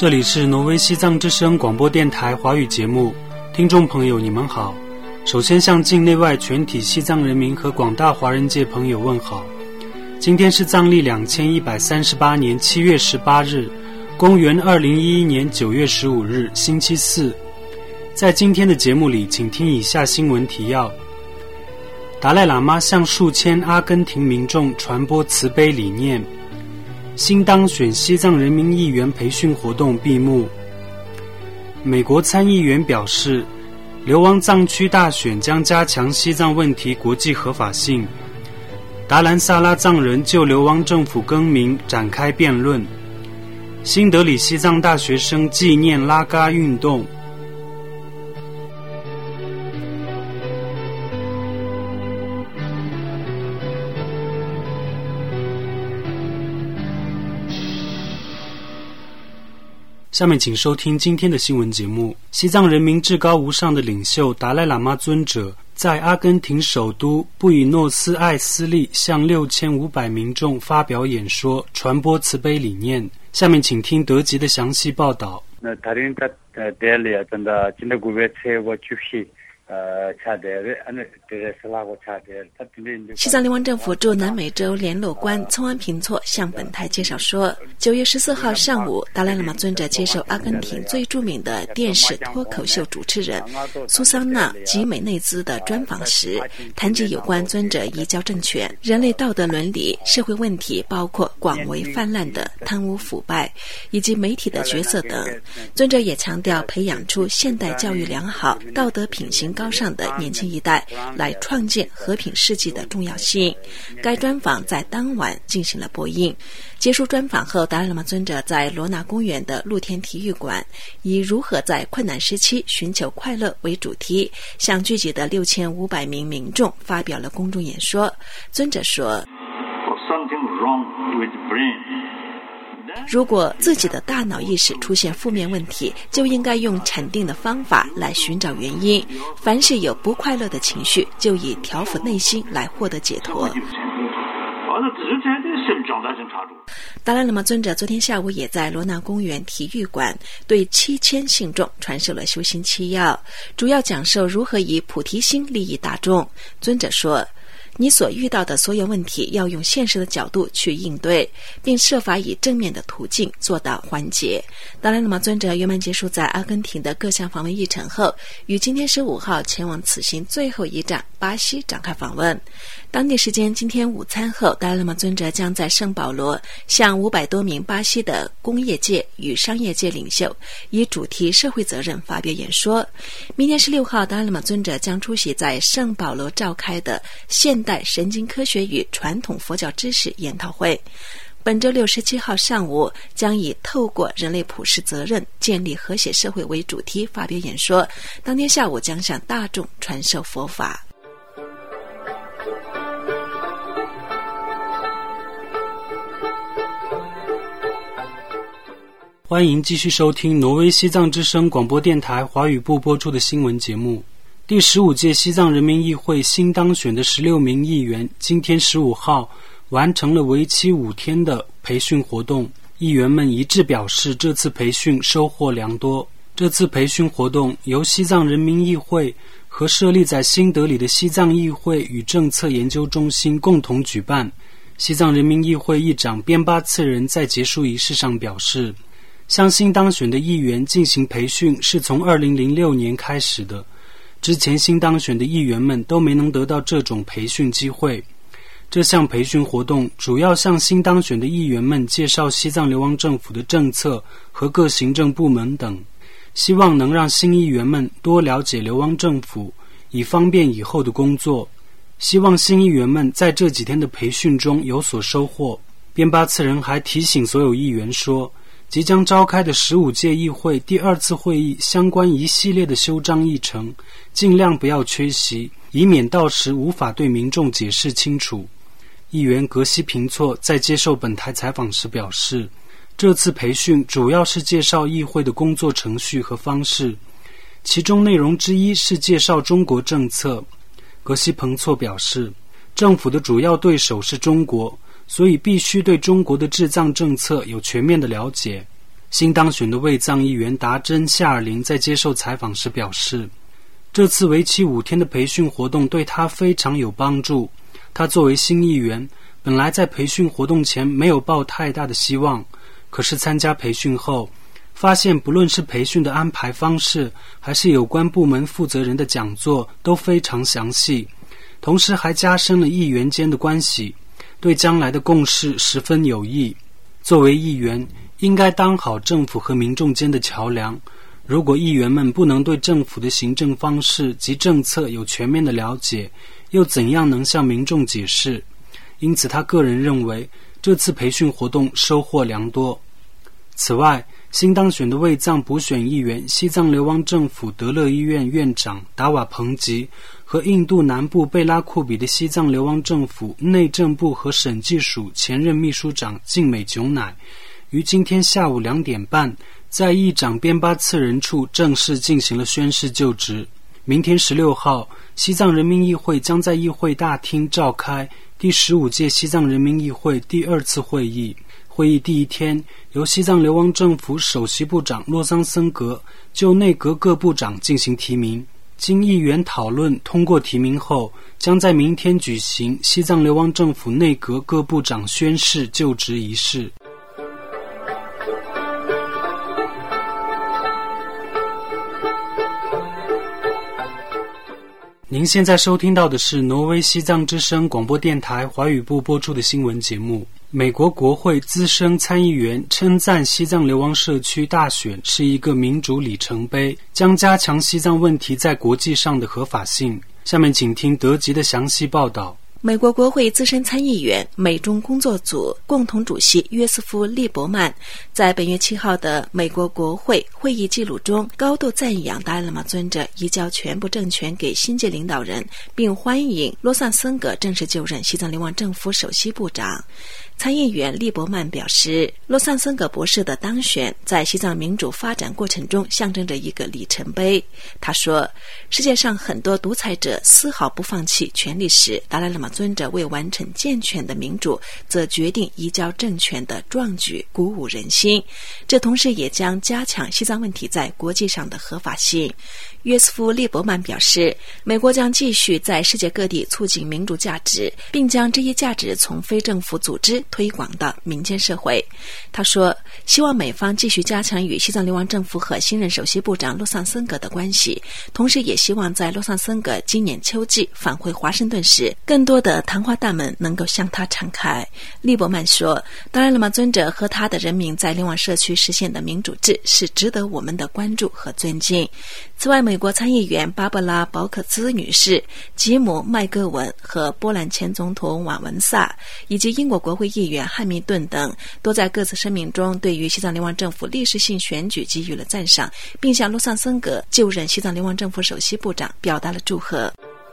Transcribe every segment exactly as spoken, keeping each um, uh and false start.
这里是挪威西藏之声广播电台华语节目，听众朋友你们好。首先向境内外全体西藏人民和广大华人界朋友问好。今天是藏历两千一百三十八年七月十八日，公元二零一一年九月十五日，星期四。在今天的节目里，请听以下新闻提要：达赖喇嘛向数千阿根廷民众传播慈悲理念；新当选西藏人民议员培训活动闭幕；美国参议员表示，流亡藏区大选将加强西藏问题国际合法性；达兰萨拉藏人就流亡政府更名展开辩论；新德里西藏大学生纪念拉嘎运动。下面请收听今天的新闻节目。西藏人民至高无上的领袖达赖喇嘛尊者在阿根廷首都布宜诺斯艾斯利向六千五百民众发表演说，传播慈悲理念。下面请听德籍的详细报道。 西藏流亡政府驻南美洲联络官聪安平措向本台介绍说，九月十四号上午，达赖喇嘛尊者接受阿根廷最著名的电视脱口秀主持人苏桑娜·吉美内兹的专访时，谈及有关尊者移交政权、人类道德伦理、社会问题，包括广为泛滥的贪污腐败以及媒体的角色等。尊者也强调培养出现代教育良好、道德品行高尚的年轻一代，来创建和平世纪的重要性。该专访在当晚进行了播映。结束专访后，达赖喇嘛尊者在罗纳公园的露天体育馆以如何在困难时期寻求快乐为主题，向聚集的六千五百名民众发表了公众演说。尊者说，如果自己的大脑意识出现负面问题，就应该用禅定的方法来寻找原因。凡是有不快乐的情绪，就以调伏内心来获得解脱。达赖喇嘛尊者昨天下午也在罗纳公园体育馆对七千信众传授了修行七要，主要讲授如何以菩提心利益大众。尊者说，你所遇到的所有问题要用现实的角度去应对，并设法以正面的途径做到缓解。达赖喇嘛尊者圆满结束在阿根廷的各项访问议程后，于今天十五号前往此行最后一站巴西展开访问。当地时间今天午餐后，达赖喇嘛尊者将在圣保罗向五百多名巴西的工业界与商业界领袖以主题社会责任发表演说。明天十六号，达赖喇嘛尊者将出席在圣保罗召开的现代神经科学与传统佛教知识研讨会。本周六十七号上午将以透过人类普世责任建立和谐社会为主题发表演说，当天下午将向大众传授佛法。 欢迎继续收听挪威西藏之声广播电台华语部播出的新闻节目。第十五届西藏人民议会新当选的十六名议员今天十五号完成了为期五天的培训活动。议员们一致表示，这次培训收获良多。这次培训活动由西藏人民议会和设立在新德里的西藏议会与政策研究中心共同举办。西藏人民议会议长边巴次仁在结束仪式上表示，向新当选的议员进行培训是从二零零六年开始的，之前新当选的议员们都没能得到这种培训机会。这项培训活动主要向新当选的议员们介绍西藏流亡政府的政策和各行政部门等，希望能让新议员们多了解流亡政府，以方便以后的工作。希望新议员们在这几天的培训中有所收获。边巴次仁还提醒所有议员说，即将召开的十五届议会第二次会议相关一系列的修章议程，尽量不要缺席，以免到时无法对民众解释清楚。议员格西平措在接受本台采访时表示，这次培训主要是介绍议会的工作程序和方式，其中内容之一是介绍中国政策。格西彭措表示，政府的主要对手是中国，所以必须对中国的治藏政策有全面的了解。 新当选的卫藏议员达珍·夏尔林在接受采访时表示，这次为期五天的培训活动对他非常有帮助。他作为新议员，本来在培训活动前没有抱太大的希望，可是参加培训后，发现不论是培训的安排方式，还是有关部门负责人的讲座都非常详细，同时还加深了议员间的关系，对将来的共识十分有益。作为议员，应该当好政府和民众间的桥梁。如果议员们不能对政府的行政方式及政策有全面的了解，又怎样能向民众解释？因此他个人认为这次培训活动收获良多。此外，新当选的卫藏补选议员西藏流亡政府德勒医院院长达瓦彭吉和印度南部贝拉库比的西藏流亡政府内政部和审计署前任秘书长静美久乃于今天下午两点半在议长边巴次仁处正式进行了宣誓就职。明天十六号，西藏人民议会将在议会大厅召开第十五届西藏人民议会第二次会议。会议第一天，由西藏流亡政府首席部长洛桑森格就内阁各部长进行提名。经议员讨论通过提名后，将在明天举行西藏流亡政府内阁各部长宣誓就职仪式。您现在收听到的是挪威西藏之声广播电台华语部播出的新闻节目。美国国会资深参议员称赞西藏流亡社区大选是一个民主里程碑，将加强西藏问题在国际上的合法性。下面请听德吉的详细报道。 美国国会资深参议员、美中工作组共同主席约瑟夫·利伯曼在本月七号的美国国会会议记录中高度赞扬达赖喇嘛尊者移交全部政权给新届领导人，并欢迎洛桑森格正式就任西藏流亡政府首席部长。参议员利伯曼表示，洛桑森格博士的当选在西藏民主发展过程中象征着一个里程碑。他说，世界上很多独裁者丝毫不放弃权力时，达赖喇嘛尊者为完成健全的民主则决定移交政权的壮举鼓舞人心，这同时也将加强西藏问题在国际上的合法性。约瑟夫·利伯曼表示，美国将继续在世界各地促进民主价值，并将这些价值从非政府组织推广到民间社会。他说，希望美方继续加强与西藏流亡政府和新任首席部长洛桑森格的关系，同时也希望在洛桑森格今年秋季返回华盛顿时，更多的谈话大门能够向他敞开。利伯曼说，达赖喇嘛尊者和他的人民在流亡社区实现的民主制是值得我们的关注和尊敬。此外，美国参议员巴布拉·保可兹女士、吉姆·麦戈文和波兰前总统瓦文萨以及英国国会议员汉密顿等都在各自声明中对于西藏流亡政府历史性选举给予了赞赏，并向洛桑森格就任西藏流亡政府首席部长表达了祝贺。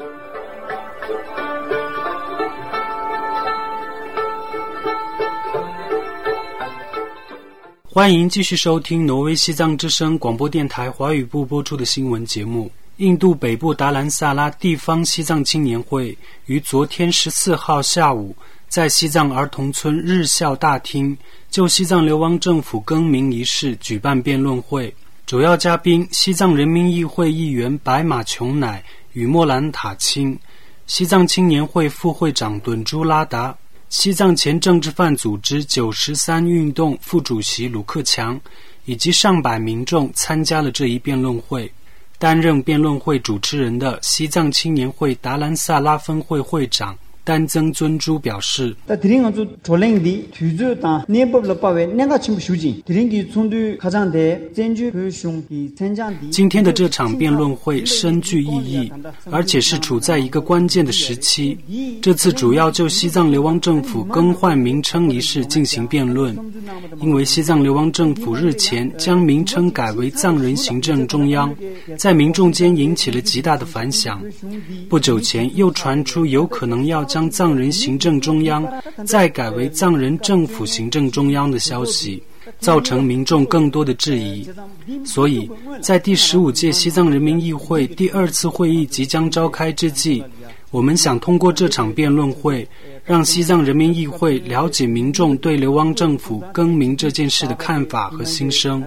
欢迎继续收听挪威西藏之声广播电台华语部播出的新闻节目。印度北部达兰萨拉地方西藏青年会于昨天十四号下午在西藏儿童村日校大厅就西藏流亡政府更名仪式举办辩论会，主要嘉宾西藏人民议会议员白马琼乃与莫兰塔钦，西藏青年会副会长敦珠拉达，西藏前政治犯组织九十三运动副主席鲁克强，以及上百民众参加了这一辩论会。担任辩论会主持人的西藏青年会达兰萨拉分会会长丹增尊珠表示，今天的这场辩论会深具意义，而且是处在一个关键的时期。这次主要就西藏流亡政府更换名称一事进行辩论，因为西藏流亡政府日前将名称改为藏人行政中央，在民众间引起了极大的反响。不久前又传出有可能要将将藏人行政中央再改为藏人政府行政中央的消息，造成民众更多的质疑。所以在第十五届西藏人民议会第二次会议即将召开之际， 我们想通过这场辩论会，让西藏人民议会了解民众对流亡政府更名这件事的看法和心声。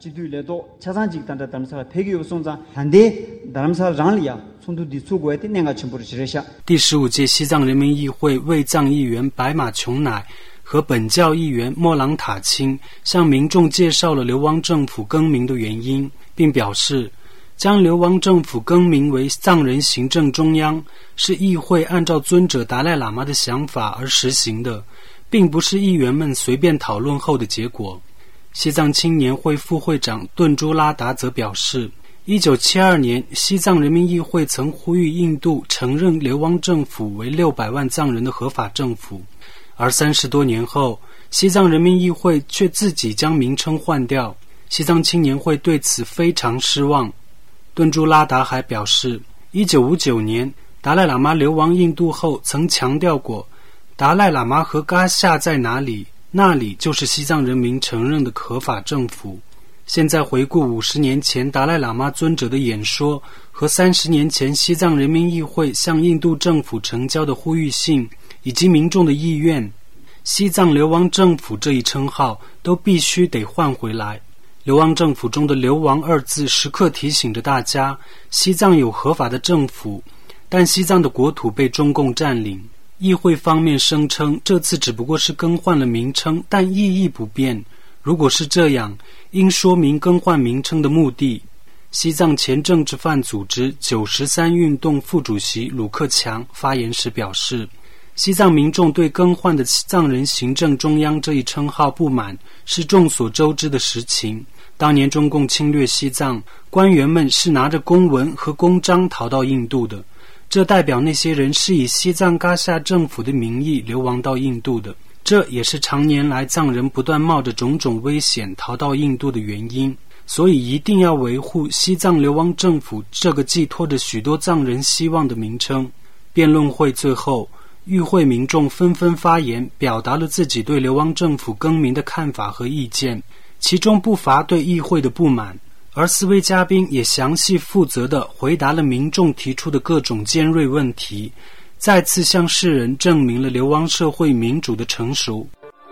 第十五届西藏人民议会卫藏议员白马琼乃和本教议员莫朗塔钦向民众介绍了流亡政府更名的原因，并表示将流亡政府更名为藏人行政中央是议会按照尊者达赖喇嘛的想法而实行的，并不是议员们随便讨论后的结果。西藏青年会副会长顿珠拉达则表示，一九七二年西藏人民议会曾呼吁印度承认流亡政府为六百万藏人的合法政府，而三十多年后西藏人民议会却自己将名称换掉，西藏青年会对此非常失望。顿珠拉达还表示，一九五九年达赖喇嘛流亡印度后曾强调过，达赖喇嘛和噶夏在哪里，那里就是西藏人民承认的合法政府。现在回顾五十年前达赖喇嘛尊者的演说和三十年前西藏人民议会向印度政府呈交的呼吁信以及民众的意愿，西藏流亡政府这一称号都必须得换回来。流亡政府中的流亡二字时刻提醒着大家，西藏有合法的政府，但西藏的国土被中共占领。议会方面声称这次只不过是更换了名称，但意义不变。如果是这样，应说明更换名称的目的。西藏前政治犯组织九十三运动副主席鲁克强发言时表示，西藏民众对更换的藏人行政中央这一称号不满是众所周知的实情。当年中共侵略西藏，官员们是拿着公文和公章逃到印度的，这代表那些人是以西藏噶夏政府的名义流亡到印度的，这也是常年来藏人不断冒着种种危险逃到印度的原因。所以一定要维护西藏流亡政府这个寄托着许多藏人希望的名称。辩论会最后，与会民众纷纷发言，表达了自己对流亡政府更名的看法和意见，其中不乏对议会的不满，而四位嘉宾也详细负责地回答了民众提出的各种尖锐问题，再次向世人证明了流亡社会民主的成熟。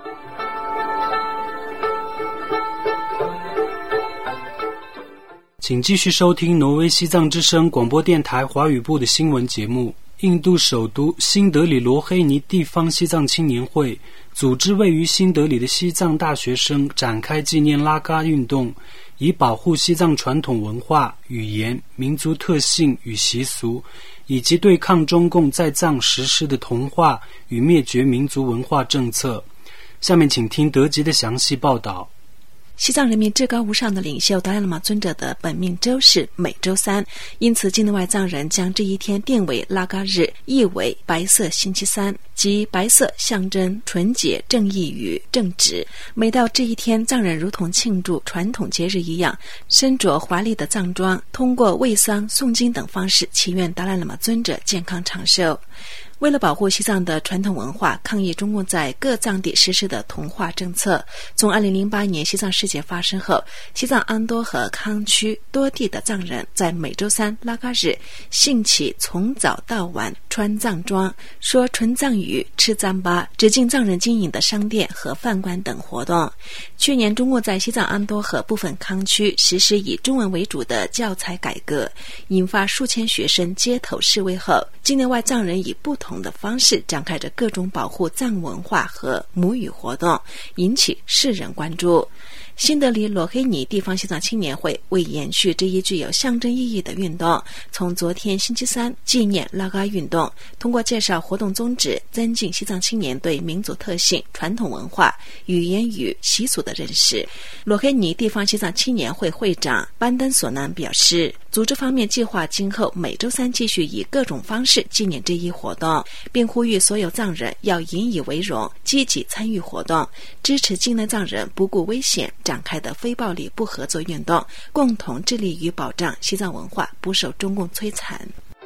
请继续收听挪威西藏之声广播电台华语部的新闻节目。印度首都新德里罗黑尼地方西藏青年会组织位于新德里的西藏大学生展开纪念拉嘎运动，以保护西藏传统文化、语言、民族特性与习俗，以及对抗中共在藏实施的同化与灭绝民族文化政策。下面请听德籍的详细报道。 西藏人民至高无上的领袖达赖喇嘛尊者的本命周是每周三，因此境内外藏人将这一天定为拉嘎日，意为白色星期三，即白色象征纯洁、正义与正直。每到这一天，藏人如同庆祝传统节日一样，身着华丽的藏装，通过喂丧、诵经等方式祈愿达赖喇嘛尊者健康长寿。为了保护西藏的传统文化，抗议中共在各藏地实施的同化政策，从二零零八年西藏事件发生后，西藏安多和康区多地的藏人在每周三拉嘎日兴起从早到晚穿藏装、说纯藏语、吃糌粑、直进藏人经营的商店和饭馆等活动。去年中共在西藏安多和部分康区实施以中文为主的教材改革，引发数千学生街头示威后，境内外藏人以不同的方式展开着各种保护藏文化和母语活动，引起世人关注。新德里罗黑尼地方西藏青年会为延续这一具有象征意义的运动，从昨天星期三纪念拉嘎运动，通过介绍活动宗旨，增进西藏青年对民族特性、传统文化、语言与习俗的认识。罗黑尼地方西藏青年会会长班登索南表示，组织方面计划今后每周三继续以各种方式纪念这一活动，并呼吁所有藏人要引以为荣，积极参与活动，支持境内藏人不顾危险展开的非暴力不合作运动，共同致力于保障西藏文化不受中共摧残。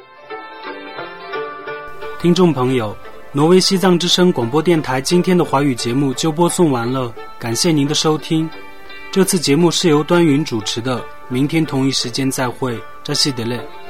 听众朋友，挪威西藏之声广播电台今天的华语节目就播送完了，感谢您的收听。这次节目是由端云主持的，明天同一时间再会，扎西德勒。